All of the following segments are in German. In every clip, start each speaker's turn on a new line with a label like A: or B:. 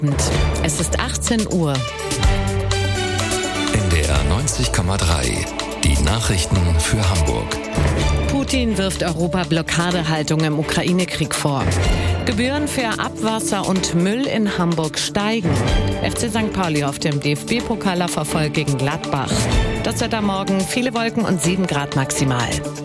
A: Es ist 18 Uhr.
B: NDR 90,3. Die Nachrichten für Hamburg.
A: Putin wirft Europa Blockadehaltung im Ukraine-Krieg vor. Gebühren für Abwasser und Müll in Hamburg steigen. FC St. Pauli auf dem DFB-Pokalerfolg gegen Gladbach. Das Wetter morgen, viele Wolken und 7 Grad maximal.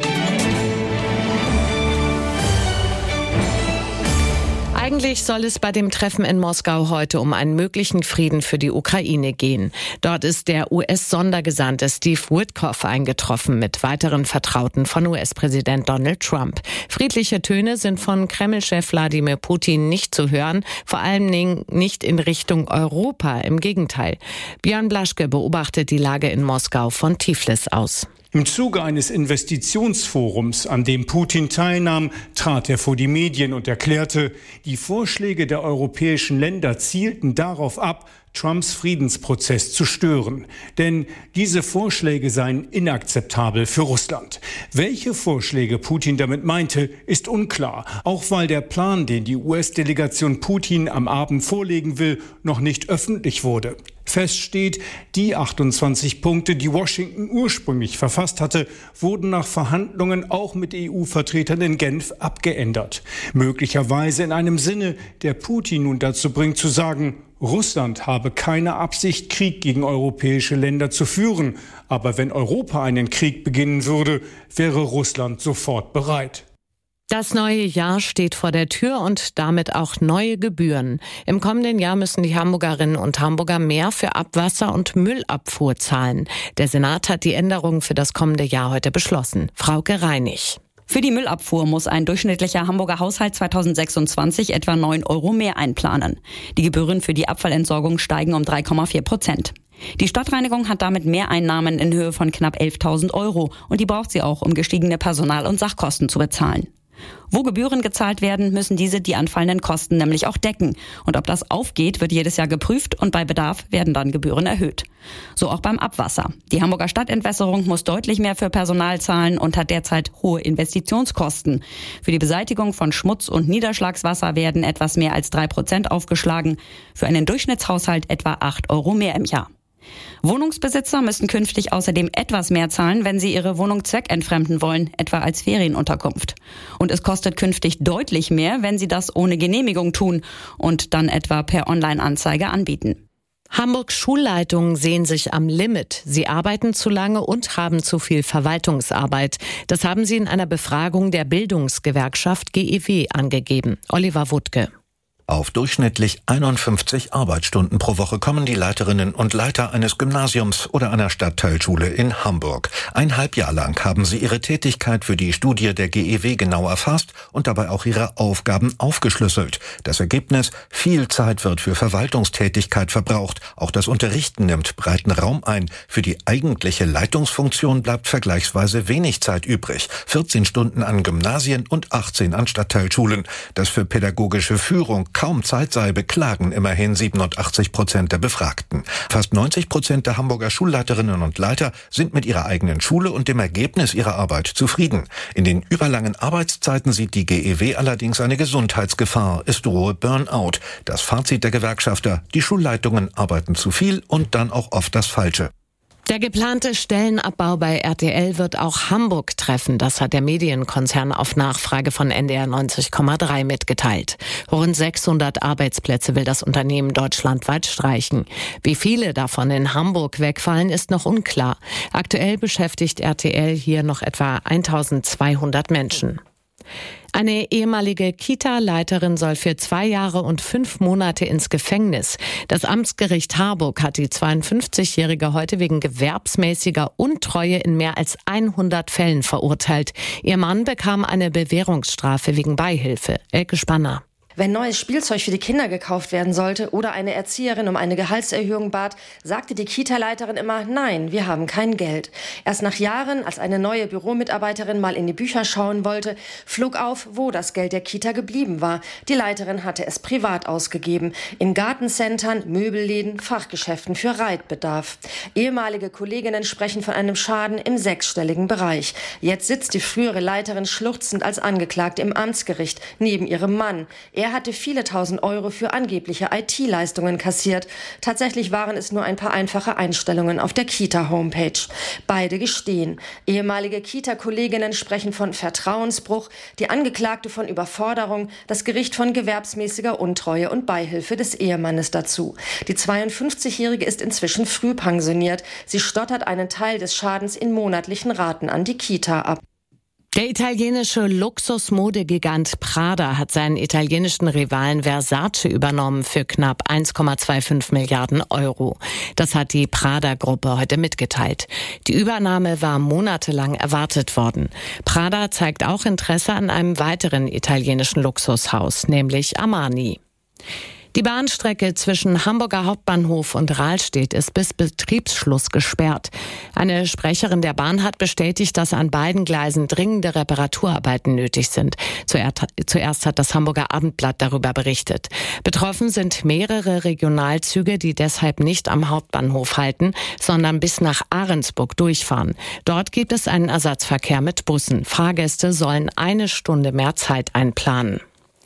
A: Eigentlich soll es bei dem Treffen in Moskau heute um einen möglichen Frieden für die Ukraine gehen. Dort ist der US-Sondergesandte Steve Witkoff eingetroffen mit weiteren Vertrauten von US-Präsident Donald Trump. Friedliche Töne sind von Kreml-Chef Wladimir Putin nicht zu hören, vor allem nicht in Richtung Europa, im Gegenteil. Björn Blaschke beobachtet die Lage in Moskau von Tiflis aus.
C: Im Zuge eines Investitionsforums, an dem Putin teilnahm, trat er vor die Medien und erklärte, die Vorschläge der europäischen Länder zielten darauf ab, Trumps Friedensprozess zu stören. Denn diese Vorschläge seien inakzeptabel für Russland. Welche Vorschläge Putin damit meinte, ist unklar. Auch weil der Plan, den die US-Delegation Putin am Abend vorlegen will, noch nicht öffentlich wurde. Fest steht, die 28 Punkte, die Washington ursprünglich verfasst hatte, wurden nach Verhandlungen auch mit EU-Vertretern in Genf abgeändert. Möglicherweise in einem Sinne, der Putin nun dazu bringt zu sagen, Russland habe keine Absicht, Krieg gegen europäische Länder zu führen. Aber wenn Europa einen Krieg beginnen würde, wäre Russland sofort bereit.
A: Das neue Jahr steht vor der Tür und damit auch neue Gebühren. Im kommenden Jahr müssen die Hamburgerinnen und Hamburger mehr für Abwasser- und Müllabfuhr zahlen. Der Senat hat die Änderungen für das kommende Jahr heute beschlossen. Frauke Reinig.
D: Für die Müllabfuhr muss ein durchschnittlicher Hamburger Haushalt 2026 etwa 9 € mehr einplanen. Die Gebühren für die Abfallentsorgung steigen um 3,4%. Die Stadtreinigung hat damit Mehreinnahmen in Höhe von knapp 11.000 € und die braucht sie auch, um gestiegene Personal- und Sachkosten zu bezahlen. Wo Gebühren gezahlt werden, müssen diese die anfallenden Kosten nämlich auch decken. Und ob das aufgeht, wird jedes Jahr geprüft und bei Bedarf werden dann Gebühren erhöht. So auch beim Abwasser. Die Hamburger Stadtentwässerung muss deutlich mehr für Personal zahlen und hat derzeit hohe Investitionskosten. Für die Beseitigung von Schmutz- und Niederschlagswasser werden etwas mehr als 3% aufgeschlagen. Für einen Durchschnittshaushalt etwa 8 € mehr im Jahr. Wohnungsbesitzer müssen künftig außerdem etwas mehr zahlen, wenn sie ihre Wohnung zweckentfremden wollen, etwa als Ferienunterkunft. Und es kostet künftig deutlich mehr, wenn sie das ohne Genehmigung tun und dann etwa per Online-Anzeige anbieten.
A: Hamburgs Schulleitungen sehen sich am Limit. Sie arbeiten zu lange und haben zu viel Verwaltungsarbeit. Das haben sie in einer Befragung der Bildungsgewerkschaft GEW angegeben. Oliver Wuttke.
E: Auf durchschnittlich 51 Arbeitsstunden pro Woche kommen die Leiterinnen und Leiter eines Gymnasiums oder einer Stadtteilschule in Hamburg. 1,5 Jahr lang haben sie ihre Tätigkeit für die Studie der GEW genau erfasst und dabei auch ihre Aufgaben aufgeschlüsselt. Das Ergebnis: viel Zeit wird für Verwaltungstätigkeit verbraucht. Auch das Unterrichten nimmt breiten Raum ein. Für die eigentliche Leitungsfunktion bleibt vergleichsweise wenig Zeit übrig. 14 Stunden an Gymnasien und 18 an Stadtteilschulen. Das für pädagogische Führung kaum Zeit sei, beklagen immerhin 87% der Befragten. Fast 90% der Hamburger Schulleiterinnen und Leiter sind mit ihrer eigenen Schule und dem Ergebnis ihrer Arbeit zufrieden. In den überlangen Arbeitszeiten sieht die GEW allerdings eine Gesundheitsgefahr. Es drohe Burnout. Das Fazit der Gewerkschafter: die Schulleitungen arbeiten zu viel und dann auch oft das Falsche.
A: Der geplante Stellenabbau bei RTL wird auch Hamburg treffen. Das hat der Medienkonzern auf Nachfrage von NDR 90,3 mitgeteilt. Rund 600 Arbeitsplätze will das Unternehmen deutschlandweit streichen. Wie viele davon in Hamburg wegfallen, ist noch unklar. Aktuell beschäftigt RTL hier noch etwa 1200 Menschen. Eine ehemalige Kita-Leiterin soll für 2 Jahre und 5 Monate ins Gefängnis. Das Amtsgericht Harburg hat die 52-Jährige heute wegen gewerbsmäßiger Untreue in mehr als 100 Fällen verurteilt. Ihr Mann bekam eine Bewährungsstrafe wegen Beihilfe. Elke Spanner.
F: Wenn neues Spielzeug für die Kinder gekauft werden sollte oder eine Erzieherin um eine Gehaltserhöhung bat, sagte die Kita-Leiterin immer: Nein, wir haben kein Geld. Erst nach Jahren, als eine neue Büromitarbeiterin mal in die Bücher schauen wollte, flog auf, wo das Geld der Kita geblieben war. Die Leiterin hatte es privat ausgegeben. In Gartencentern, Möbelläden, Fachgeschäften für Reitbedarf. Ehemalige Kolleginnen sprechen von einem Schaden im 6-stelligen Bereich. Jetzt sitzt die frühere Leiterin schluchzend als Angeklagte im Amtsgericht neben ihrem Mann. Er Er hatte viele tausend Euro für angebliche IT-Leistungen kassiert. Tatsächlich waren es nur ein paar einfache Einstellungen auf der Kita-Homepage. Beide gestehen. Ehemalige Kita-Kolleginnen sprechen von Vertrauensbruch, die Angeklagte von Überforderung, das Gericht von gewerbsmäßiger Untreue und Beihilfe des Ehemannes dazu. Die 52-Jährige ist inzwischen früh pensioniert. Sie stottert einen Teil des Schadens in monatlichen Raten an die Kita ab.
A: Der italienische Luxusmodegigant Prada hat seinen italienischen Rivalen Versace übernommen für knapp 1,25 Milliarden Euro. Das hat die Prada-Gruppe heute mitgeteilt. Die Übernahme war monatelang erwartet worden. Prada zeigt auch Interesse an einem weiteren italienischen Luxushaus, nämlich Armani. Die Bahnstrecke zwischen Hamburger Hauptbahnhof und Rahlstedt ist bis Betriebsschluss gesperrt. Eine Sprecherin der Bahn hat bestätigt, dass an beiden Gleisen dringende Reparaturarbeiten nötig sind. Zuerst hat das Hamburger Abendblatt darüber berichtet. Betroffen sind mehrere Regionalzüge, die deshalb nicht am Hauptbahnhof halten, sondern bis nach Ahrensburg durchfahren. Dort gibt es einen Ersatzverkehr mit Bussen. Fahrgäste sollen 1 Stunde mehr Zeit einplanen.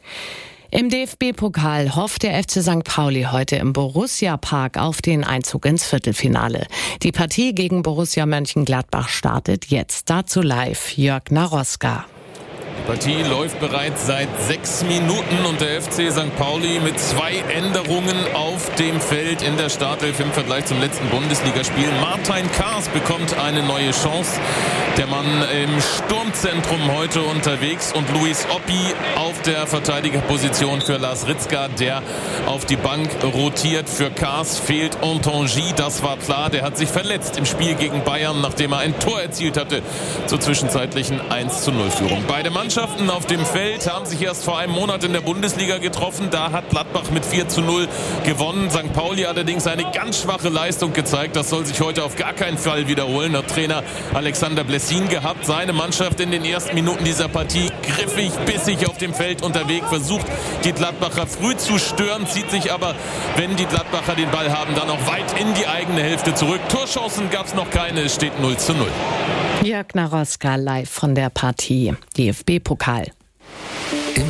A: Im DFB-Pokal hofft der FC St. Pauli heute im Borussia-Park auf den Einzug ins Viertelfinale. Die Partie gegen Borussia Mönchengladbach startet jetzt. Dazu live Jörg Naroska.
G: Die Partie läuft bereits seit 6 Minuten und der FC St. Pauli mit 2 Änderungen auf dem Feld in der Startelf im Vergleich zum letzten Bundesligaspiel. Martin Kaas bekommt eine neue Chance. Der Mann im Sturmzentrum heute unterwegs und Luis Oppi auf der Verteidigerposition für Lars Ritzka, der auf die Bank rotiert. Für Kaas fehlt Ontangy, das war klar. Der hat sich verletzt im Spiel gegen Bayern, nachdem er ein Tor erzielt hatte zur zwischenzeitlichen 1:0-Führung. Beide Mannschaften auf dem Feld haben sich erst vor einem Monat in der Bundesliga getroffen. Da hat Gladbach mit 4:0 gewonnen. St. Pauli allerdings eine ganz schwache Leistung gezeigt. Das soll sich heute auf gar keinen Fall wiederholen. Der Trainer Alexander Blessin gehabt. Seine Mannschaft in den ersten Minuten dieser Partie griffig, bissig auf dem Feld unterwegs, versucht die Gladbacher früh zu stören, zieht sich aber, wenn die Gladbacher den Ball haben, dann auch weit in die eigene Hälfte zurück. Torchancen gab es noch keine, es steht 0:0.
A: Jörg Naroska live von der Partie DFB-Pokal.